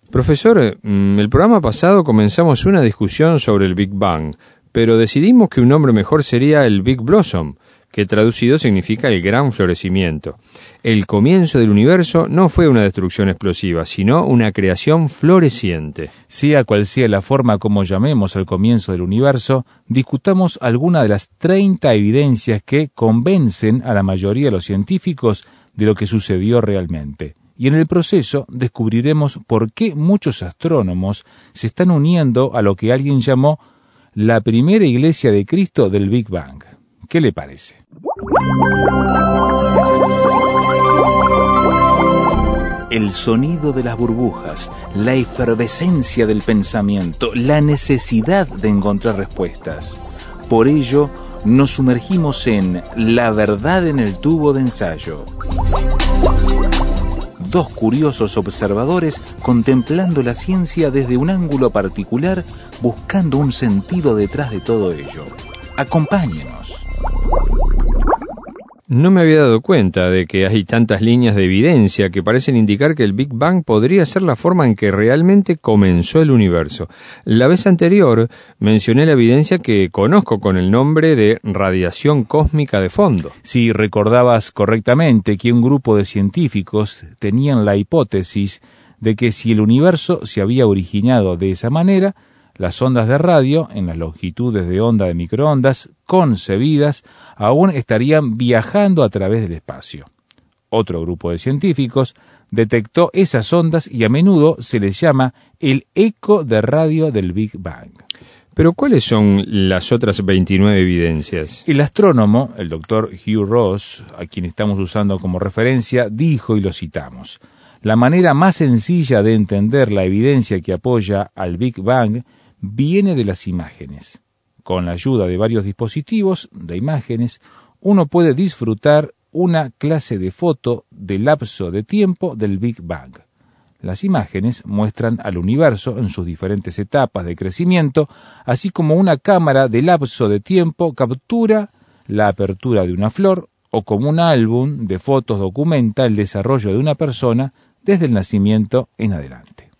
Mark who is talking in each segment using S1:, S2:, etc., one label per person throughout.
S1: Profesor, el programa pasado comenzamos una discusión sobre el Big Bang, pero decidimos que un nombre mejor sería el Big Blossom, que traducido significa el gran florecimiento. El comienzo del universo no fue una destrucción explosiva, sino una creación floreciente.
S2: Sea cual sea la forma como llamemos al comienzo del universo, discutamos alguna de las 30 evidencias que convencen a la mayoría de los científicos de lo que sucedió realmente. Y en el proceso descubriremos por qué muchos astrónomos se están uniendo a lo que alguien llamó la primera iglesia de Cristo del Big Bang. ¿Qué le parece? El sonido de las burbujas, la efervescencia del pensamiento, la necesidad de encontrar respuestas. Por ello, nos sumergimos en La verdad en el tubo de ensayo. Dos curiosos observadores contemplando la ciencia desde un ángulo particular, buscando un sentido detrás de todo ello. Acompáñenos.
S1: No me había dado cuenta de que hay tantas líneas de evidencia que parecen indicar que el Big Bang podría ser la forma en que realmente comenzó el universo. La vez anterior mencioné la evidencia que conozco con el nombre de radiación cósmica de fondo.
S2: Si recordabas correctamente que un grupo de científicos tenían la hipótesis de que si el universo se había originado de esa manera, las ondas de radio, en las longitudes de onda de microondas concebidas, aún estarían viajando a través del espacio. Otro grupo de científicos detectó esas ondas y a menudo se les llama el eco de radio del Big Bang.
S1: ¿Pero cuáles son las otras 29 evidencias?
S2: El astrónomo, el Dr. Hugh Ross, a quien estamos usando como referencia, dijo, y lo citamos: la manera más sencilla de entender la evidencia que apoya al Big Bang viene de las imágenes. Con la ayuda de varios dispositivos de imágenes, uno puede disfrutar una clase de foto del lapso de tiempo del Big Bang. Las imágenes muestran al universo en sus diferentes etapas de crecimiento, así como una cámara de lapso de tiempo captura la apertura de una flor, o como un álbum de fotos documenta el desarrollo de una persona desde el nacimiento en adelante.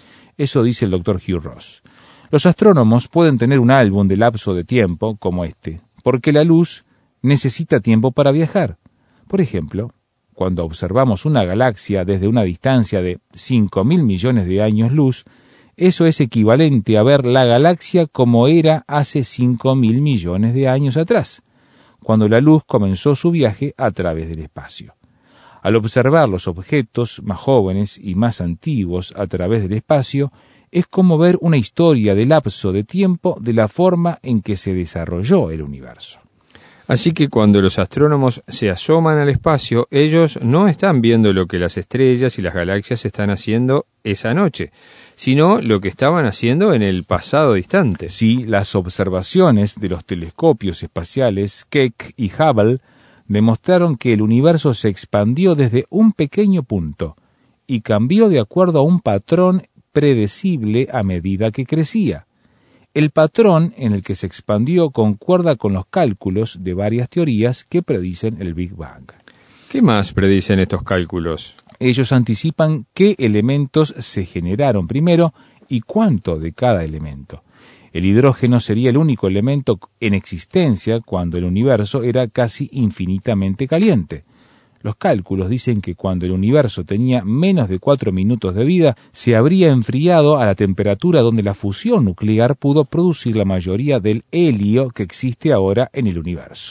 S2: Eso dice el Dr. Hugh Ross. Los astrónomos pueden tener un álbum de lapso de tiempo como este, porque la luz necesita tiempo para viajar. Por ejemplo, cuando observamos una galaxia desde una distancia de 5.000 millones de años luz, eso es equivalente a ver la galaxia como era hace 5.000 millones de años atrás, cuando la luz comenzó su viaje a través del espacio. Al observar los objetos más jóvenes y más antiguos a través del espacio, es como ver una historia de lapso de tiempo de la forma en que se desarrolló el universo.
S1: Así que cuando los astrónomos se asoman al espacio, ellos no están viendo lo que las estrellas y las galaxias están haciendo esa noche, sino lo que estaban haciendo en el pasado distante.
S2: Sí, las observaciones de los telescopios espaciales Keck y Hubble demostraron que el universo se expandió desde un pequeño punto y cambió de acuerdo a un patrón predecible a medida que crecía. El patrón en el que se expandió concuerda con los cálculos de varias teorías que predicen el Big Bang.
S1: ¿Qué más predicen estos cálculos?
S2: Ellos anticipan qué elementos se generaron primero y cuánto de cada elemento. El hidrógeno sería el único elemento en existencia cuando el universo era casi infinitamente caliente. Los cálculos dicen que cuando el universo tenía menos de 4 minutos de vida, se habría enfriado a la temperatura donde la fusión nuclear pudo producir la mayoría del helio que existe ahora en el universo.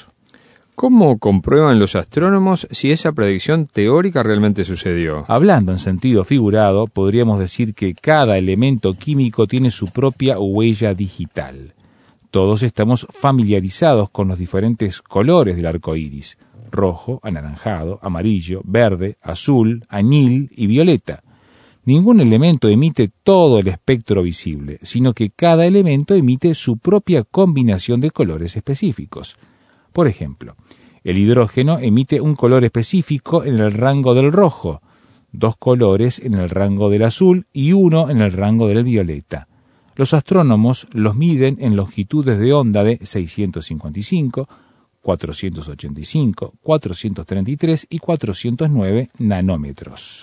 S1: ¿Cómo comprueban los astrónomos si esa predicción teórica realmente sucedió?
S2: Hablando en sentido figurado, podríamos decir que cada elemento químico tiene su propia huella digital. Todos estamos familiarizados con los diferentes colores del arco iris: rojo, anaranjado, amarillo, verde, azul, añil y violeta. Ningún elemento emite todo el espectro visible, sino que cada elemento emite su propia combinación de colores específicos. Por ejemplo, el hidrógeno emite un color específico en el rango del rojo, 2 colores en el rango del azul y 1 en el rango del violeta. Los astrónomos los miden en longitudes de onda de 655, 485, 433 y 409 nanómetros.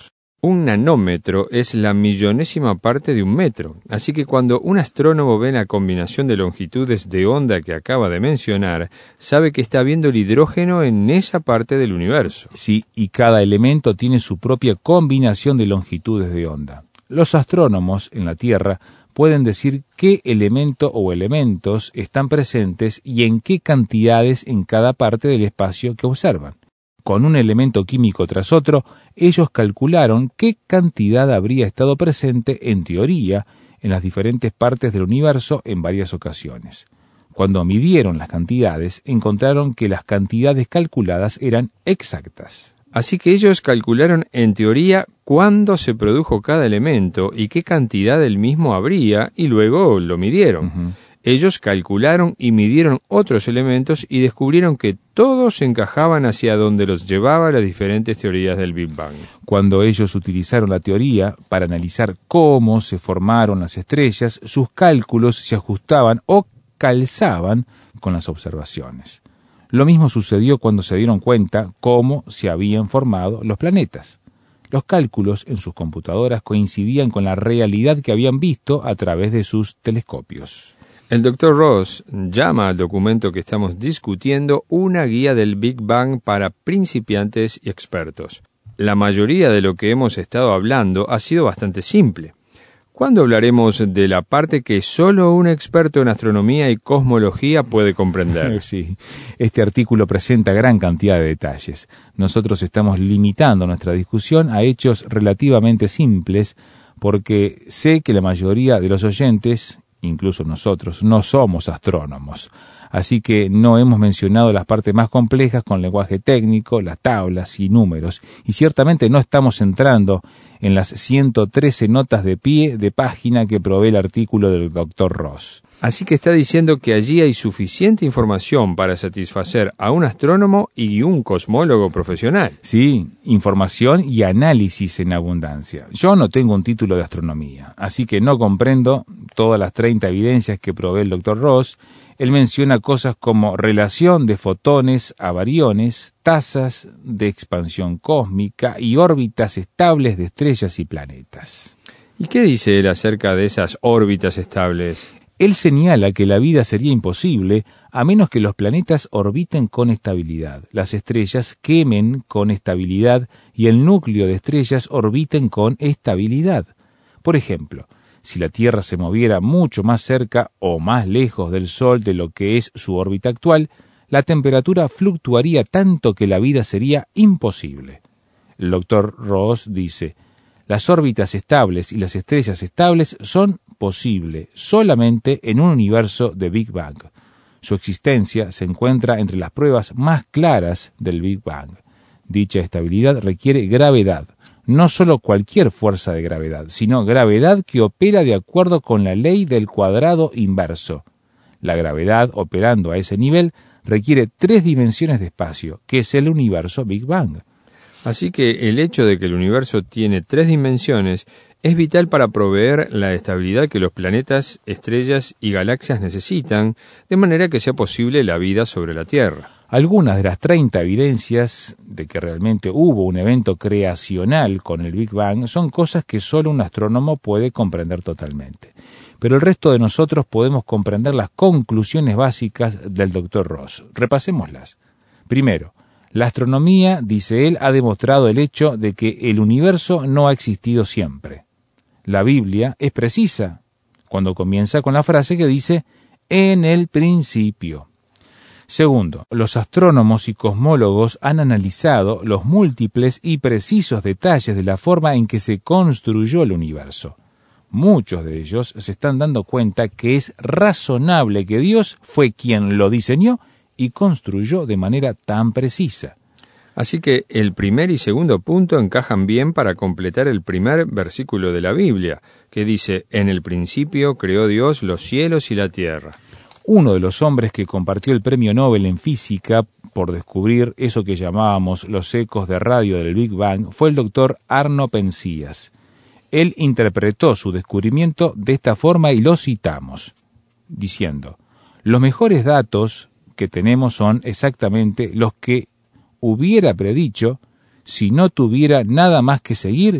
S1: Un nanómetro es la millonésima parte de un metro, así que cuando un astrónomo ve la combinación de longitudes de onda que acaba de mencionar, sabe que está viendo el hidrógeno en esa parte del universo.
S2: Sí, y cada elemento tiene su propia combinación de longitudes de onda. Los astrónomos en la Tierra pueden decir qué elemento o elementos están presentes y en qué cantidades en cada parte del espacio que observan. Con un elemento químico tras otro, ellos calcularon qué cantidad habría estado presente, en teoría, en las diferentes partes del universo en varias ocasiones. Cuando midieron las cantidades, encontraron que las cantidades calculadas eran exactas.
S1: Así que ellos calcularon en teoría cuándo se produjo cada elemento y qué cantidad del mismo habría, y luego lo midieron. Ellos calcularon y midieron otros elementos y descubrieron que todos encajaban hacia donde los llevaba las diferentes teorías del Big Bang.
S2: Cuando ellos utilizaron la teoría para analizar cómo se formaron las estrellas, sus cálculos se ajustaban o calzaban con las observaciones. Lo mismo sucedió cuando se dieron cuenta cómo se habían formado los planetas. Los cálculos en sus computadoras coincidían con la realidad que habían visto a través de sus telescopios.
S1: El Dr. Ross llama al documento que estamos discutiendo una guía del Big Bang para principiantes y expertos. La mayoría de lo que hemos estado hablando ha sido bastante simple. ¿Cuándo hablaremos de la parte que solo un experto en astronomía y cosmología puede comprender?
S2: Sí, este artículo presenta gran cantidad de detalles. Nosotros estamos limitando nuestra discusión a hechos relativamente simples porque sé que la mayoría de los oyentes, incluso nosotros, no somos astrónomos. Así que no hemos mencionado las partes más complejas con lenguaje técnico, las tablas y números, y ciertamente no estamos entrando en las 113 notas de pie de página que provee el artículo del Dr. Ross.
S1: Así que está diciendo que allí hay suficiente información para satisfacer a un astrónomo y un cosmólogo profesional.
S2: Sí, información y análisis en abundancia. Yo no tengo un título de astronomía, así que no comprendo todas las 30 evidencias que provee el Dr. Ross. Él menciona cosas como relación de fotones a bariones, tasas de expansión cósmica y órbitas estables de estrellas y planetas.
S1: ¿Y qué dice él acerca de esas órbitas estables?
S2: Él señala que la vida sería imposible a menos que los planetas orbiten con estabilidad, las estrellas quemen con estabilidad y el núcleo de estrellas orbiten con estabilidad. Por ejemplo, si la Tierra se moviera mucho más cerca o más lejos del Sol de lo que es su órbita actual, la temperatura fluctuaría tanto que la vida sería imposible. El Dr. Ross dice, las órbitas estables y las estrellas estables son posibles solamente en un universo de Big Bang. Su existencia se encuentra entre las pruebas más claras del Big Bang. Dicha estabilidad requiere gravedad. No solo cualquier fuerza de gravedad, sino gravedad que opera de acuerdo con la ley del cuadrado inverso. La gravedad, operando a ese nivel, requiere 3 dimensiones de espacio, que es el universo Big Bang.
S1: Así que el hecho de que el universo tiene 3 dimensiones es vital para proveer la estabilidad que los planetas, estrellas y galaxias necesitan, de manera que sea posible la vida sobre la Tierra.
S2: Algunas de las 30 evidencias de que realmente hubo un evento creacional con el Big Bang son cosas que solo un astrónomo puede comprender totalmente. Pero el resto de nosotros podemos comprender las conclusiones básicas del Dr. Ross. Repasémoslas. Primero, la astronomía, dice él, ha demostrado el hecho de que el universo no ha existido siempre. La Biblia es precisa cuando comienza con la frase que dice «en el principio». Segundo, los astrónomos y cosmólogos han analizado los múltiples y precisos detalles de la forma en que se construyó el universo. Muchos de ellos se están dando cuenta que es razonable que Dios fue quien lo diseñó y construyó de manera tan precisa.
S1: Así que el primer y segundo punto encajan bien para completar el primer versículo de la Biblia, que dice, «En el principio creó Dios los cielos y la tierra».
S2: Uno de los hombres que compartió el premio Nobel en física por descubrir eso que llamábamos los ecos de radio del Big Bang fue el doctor Arno Penzias. Él interpretó su descubrimiento de esta forma y lo citamos, diciendo, «Los mejores datos que tenemos son exactamente los que hubiera predicho si no tuviera nada más que seguir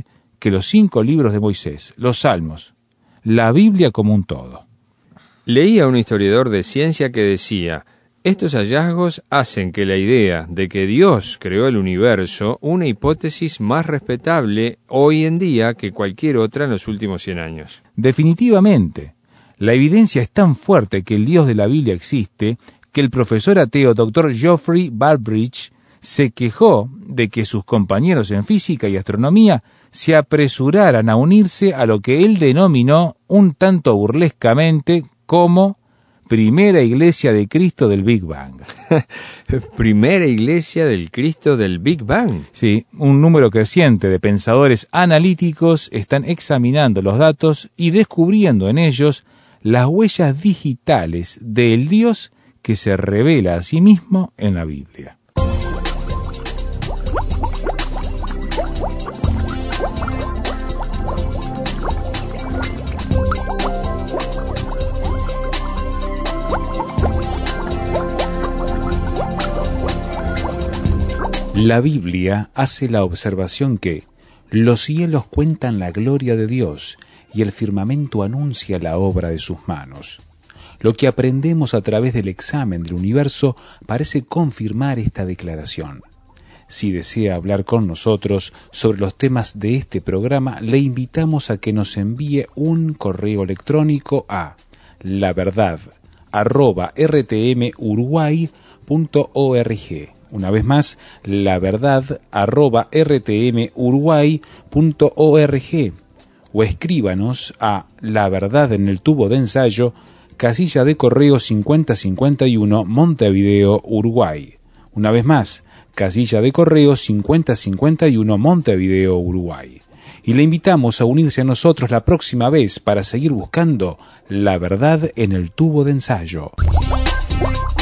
S2: que los 5 libros de Moisés, los Salmos, la Biblia como un todo.
S1: Leí a un historiador de ciencia que decía: estos hallazgos hacen que la idea de que Dios creó el universo una hipótesis más respetable hoy en día que cualquier otra en los últimos 100 años.
S2: Definitivamente, la evidencia es tan fuerte que el Dios de la Biblia existe que el profesor ateo Dr. Geoffrey Barbridge se quejó de que sus compañeros en física y astronomía se apresuraran a unirse a lo que él denominó un tanto burlescamente como Primera Iglesia de Cristo del Big Bang.
S1: ¿Primera Iglesia del Cristo del Big Bang?
S2: Sí, un número creciente de pensadores analíticos están examinando los datos y descubriendo en ellos las huellas digitales del Dios que se revela a sí mismo en la Biblia. La Biblia hace la observación que los cielos cuentan la gloria de Dios y el firmamento anuncia la obra de sus manos. Lo que aprendemos a través del examen del universo parece confirmar esta declaración. Si desea hablar con nosotros sobre los temas de este programa, le invitamos a que nos envíe un correo electrónico a laverdad@rtmuruguay.org. Una vez más, laverdad@rtmuruguay.org, o escríbanos a La Verdad en el Tubo de Ensayo, casilla de correo 5051, Montevideo, Uruguay. Una vez más, casilla de correo 5051, Montevideo, Uruguay. Y le invitamos a unirse a nosotros la próxima vez para seguir buscando la verdad en el tubo de ensayo.